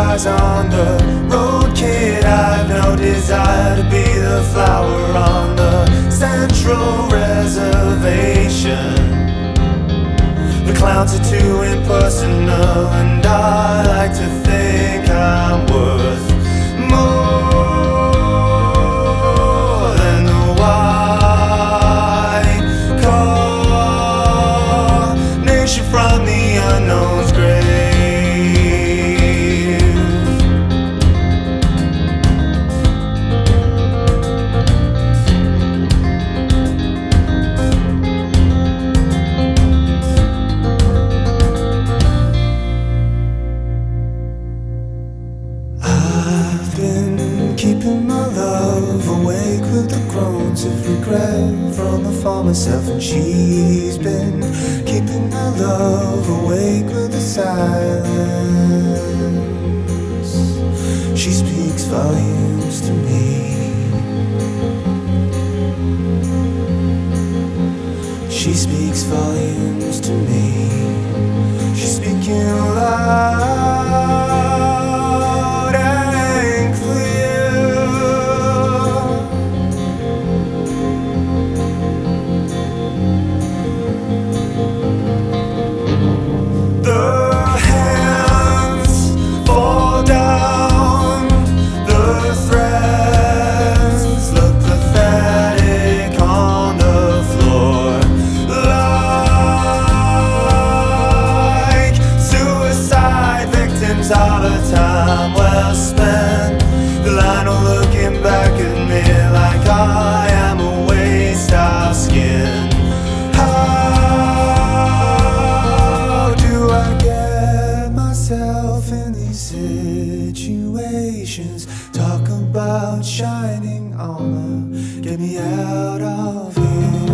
eyes on the road, kid. I've no desire to be the flower on the central reservation. The clowns are too impersonal, and I like to think I'm worth more than the white carnation from the unknown's grave. I've been keeping my love awake with the groans of regret from afar myself, and she's been keeping my love awake with the silence. She speaks volumes to me. She speaks volumes to me. She's speaking loud and clear. The hands fall down, the threads look pathetic on the floor, like suicide victims of a time well spent. The line of looking back at me like I am a waste of skin. How do I get myself in these situations? Talk about shining armor, get me out of here.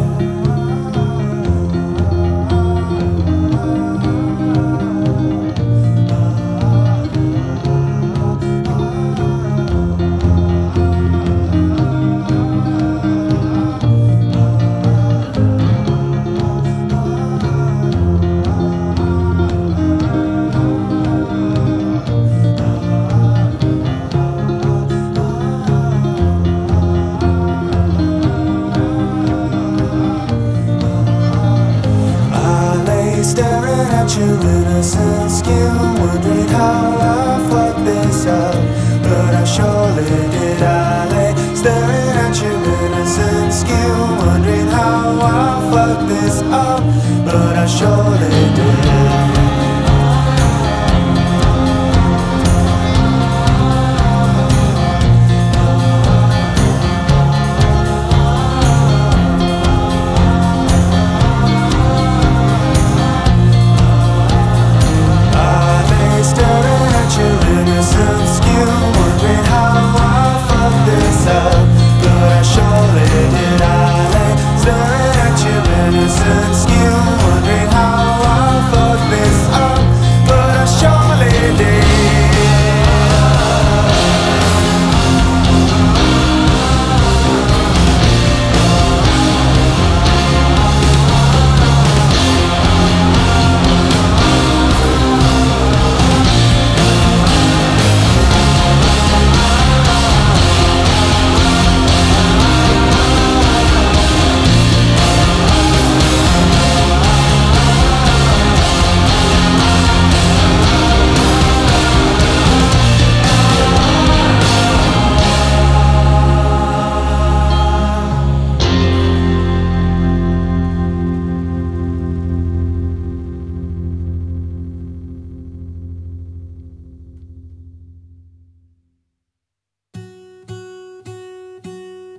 Staring at your innocent skin, wondering how I fucked this up, but I surely did. I lay staring at your innocent skin, wondering how I fucked this up, but I surely